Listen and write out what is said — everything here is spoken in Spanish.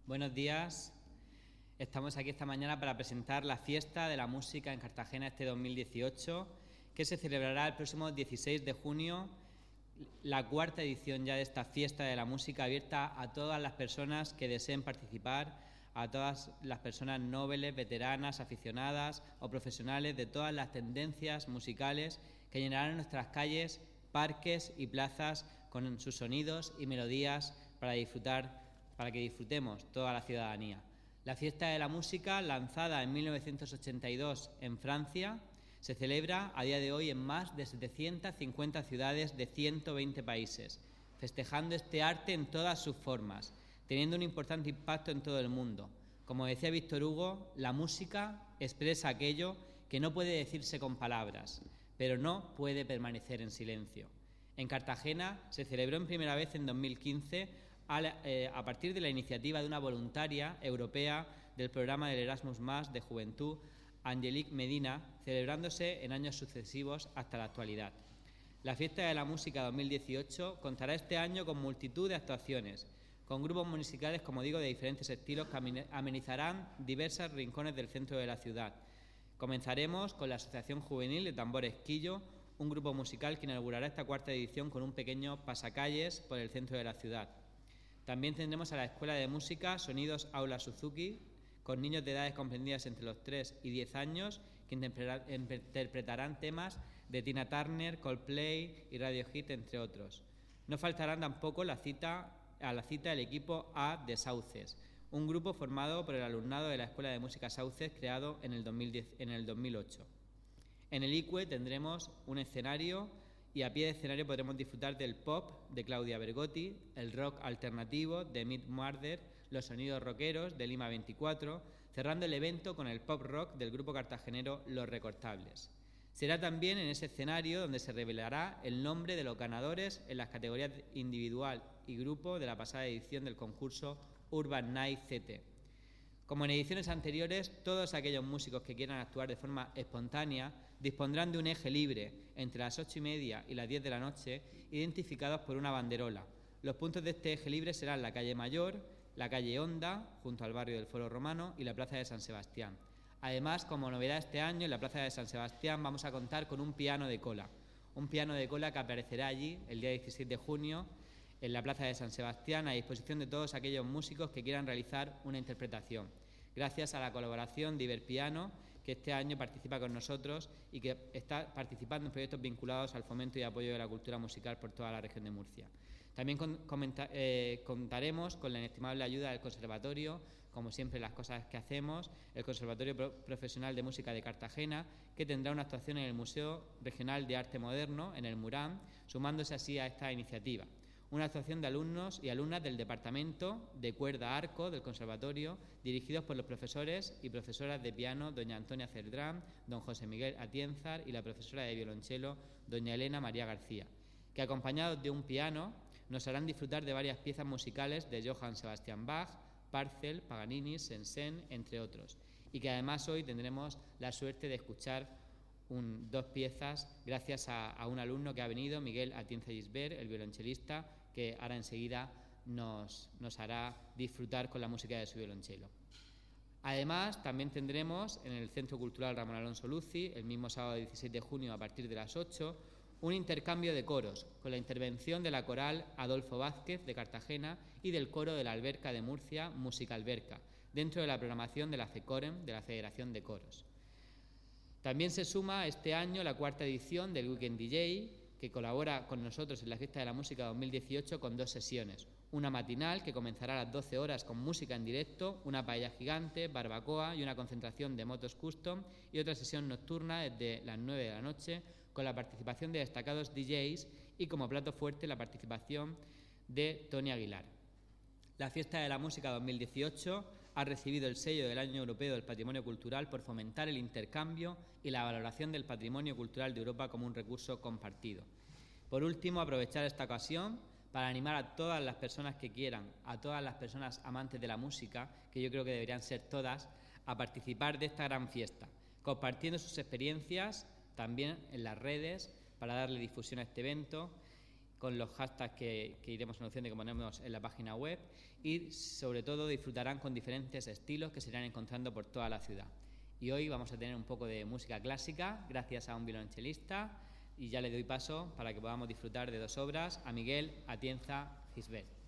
Buenos días. Estamos aquí esta mañana para presentar la Fiesta de la Música en Cartagena este 2018, que se celebrará el próximo 16 de junio, la cuarta edición ya de esta Fiesta de la Música, abierta a todas las personas que deseen participar, a todas las personas nobles, veteranas, aficionadas o profesionales de todas las tendencias musicales que llenarán nuestras calles, parques y plazas con sus sonidos y melodías para que disfrutemos toda la ciudadanía. La Fiesta de la Música, lanzada en 1982 en Francia, se celebra a día de hoy en más de 750 ciudades de 120 países, festejando este arte en todas sus formas, teniendo un importante impacto en todo el mundo. Como decía Víctor Hugo, la música expresa aquello que no puede decirse con palabras, pero no puede permanecer en silencio. En Cartagena se celebró en primera vez en 2015 a partir de la iniciativa de una voluntaria europea del programa del Erasmus+ de Juventud, Angelique Medina, celebrándose en años sucesivos hasta la actualidad. La Fiesta de la Música 2018 contará este año con multitud de actuaciones, con grupos musicales, como digo, de diferentes estilos que amenizarán diversos rincones del centro de la ciudad. Comenzaremos con la Asociación Juvenil de Tambor Esquillo, un grupo musical que inaugurará esta cuarta edición con un pequeño pasacalles por el centro de la ciudad. También tendremos a la Escuela de Música Sonidos Aula Suzuki, con niños de edades comprendidas entre los 3 y 10 años, que interpretarán temas de Tina Turner, Coldplay y Radiohead, entre otros. No faltarán tampoco a la cita el equipo A de Sauces, un grupo formado por el alumnado de la Escuela de Música Sauces, creado en el 2008. En el ICUE tendremos un escenario y a pie de escenario podremos disfrutar del pop de Claudia Bergotti, el rock alternativo de Meat Murder, los sonidos rockeros de Lima 24, cerrando el evento con el pop rock del grupo cartagenero Los Recortables. Será también en ese escenario donde se revelará el nombre de los ganadores en las categorías individual y grupo de la pasada edición del concurso Urban Night CT. Como en ediciones anteriores, todos aquellos músicos que quieran actuar de forma espontánea dispondrán de un eje libre entre las 8:30 y las 10 de la noche, identificados por una banderola. Los puntos de este eje libre serán la calle Mayor, la calle Honda, junto al barrio del Foro Romano, y la plaza de San Sebastián. Además, como novedad este año, en la plaza de San Sebastián vamos a contar con un piano de cola. Un piano de cola que aparecerá allí el día 16 de junio en la plaza de San Sebastián, a disposición de todos aquellos músicos que quieran realizar una interpretación. Gracias a la colaboración de Iberpiano, que este año participa con nosotros y que está participando en proyectos vinculados al fomento y apoyo de la cultura musical por toda la región de Murcia. También contaremos con la inestimable ayuda del Conservatorio, como siempre las cosas que hacemos, el Conservatorio Profesional de Música de Cartagena, que tendrá una actuación en el Museo Regional de Arte Moderno, en el Murán, sumándose así a esta iniciativa. Una actuación de alumnos y alumnas del Departamento de Cuerda Arco del Conservatorio, dirigidos por los profesores y profesoras de piano doña Antonia Cerdrán, don José Miguel Atienzar y la profesora de violonchelo doña Elena María García, que acompañados de un piano nos harán disfrutar de varias piezas musicales de Johann Sebastian Bach, Parcel, Paganini, Saint-Saëns, entre otros, y que además hoy tendremos la suerte de escuchar dos piezas gracias a un alumno que ha venido, Miguel Atienza Gisbert, el violonchelista, que ahora enseguida nos hará disfrutar con la música de su violonchelo. Además, también tendremos en el Centro Cultural Ramón Alonso Luci, el mismo sábado 16 de junio a partir de las 8, un intercambio de coros con la intervención de la coral Adolfo Vázquez de Cartagena y del coro de la Alberca de Murcia, Música Alberca, dentro de la programación de la FECOREM, de la Federación de Coros. También se suma este año la cuarta edición del Weekend DJ, que colabora con nosotros en la Fiesta de la Música 2018 con 2 sesiones. Una matinal, que comenzará a las 12 horas con música en directo, una paella gigante, barbacoa y una concentración de motos custom, y otra sesión nocturna desde las 9 de la noche, con la participación de destacados DJs y como plato fuerte la participación de Tony Aguilar. La Fiesta de la Música 2018 ha recibido el sello del Año Europeo del Patrimonio Cultural por fomentar el intercambio y la valoración del patrimonio cultural de Europa como un recurso compartido. Por último, aprovechar esta ocasión para animar a todas las personas que quieran, a todas las personas amantes de la música, que yo creo que deberían ser todas, a participar de esta gran fiesta, compartiendo sus experiencias también en las redes para darle difusión a este evento con los hashtags que iremos anunciando y que ponemos en la página web, y sobre todo disfrutarán con diferentes estilos que se irán encontrando por toda la ciudad. Y hoy vamos a tener un poco de música clásica gracias a un violonchelista, y ya le doy paso para que podamos disfrutar de dos obras, a Miguel Atienza Gisbert.